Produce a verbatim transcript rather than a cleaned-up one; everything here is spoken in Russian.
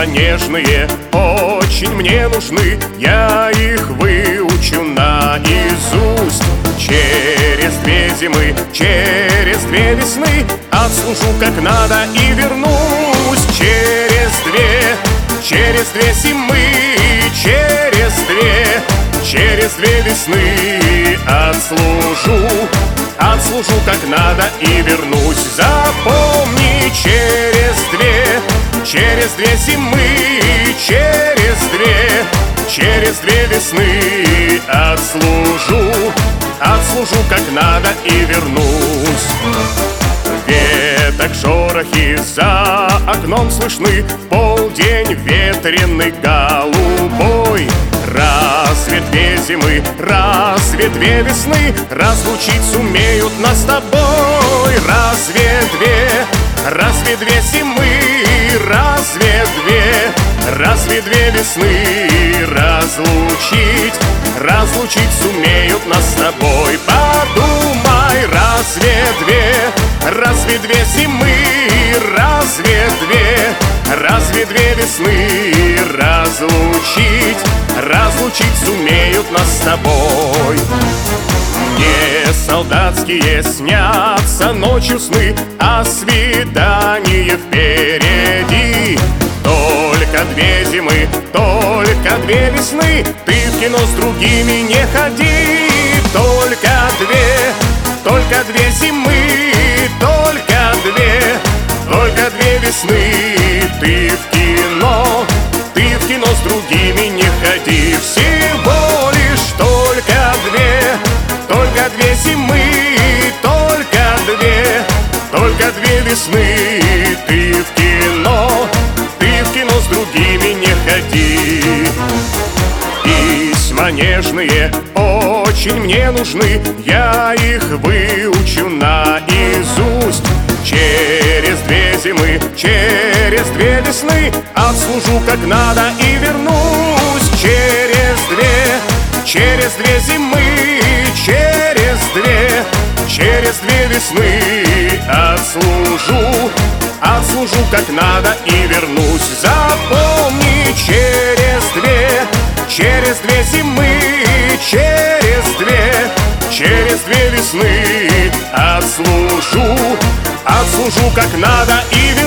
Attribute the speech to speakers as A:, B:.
A: нежные очень мне нужны, я их выучу наизусть. Через две зимы, через две весны отслужу как надо и вернусь. Через две, через две зимы, через две, через две весны отслужу, отслужу как надо и вернусь. Запомни, через две, через две зимы, через две, через две весны отслужу, отслужу как надо и вернусь. Веток шорохи за окном слышны, в полдень ветреный голубой. Разве две зимы, разве две весны разлучить сумеют нас с тобой? Разве две, разве две зимы, разве две, разве две весны разлучить, разлучить сумеют нас с тобой? Подумай, разве две, разве две зимы, разве две, разве две весны разлучить, разлучить сумеют нас с тобой? Мне солдатские снятся ночью сны, а свидание впереди. Только две зимы, только две весны, ты в кино с другими не ходи. Только две, только две зимы, только две, только две весны, ты в кино, ты в кино с другими не ходи. Всего лишь только две, только две зимы, только две, только две весны, ты в кино, ты в кино с другими не ходи. Письма нежные очень мне нужны, я их выучу наизусть. Через две зимы, через две весны отслужу как надо и вернусь. Через две, через две зимы, через две, через две весны отслужу, отслужу как надо и вернусь. Запомни, через две, через две зимы, через две, через две весны отслужу, отслужу как надо и вернусь.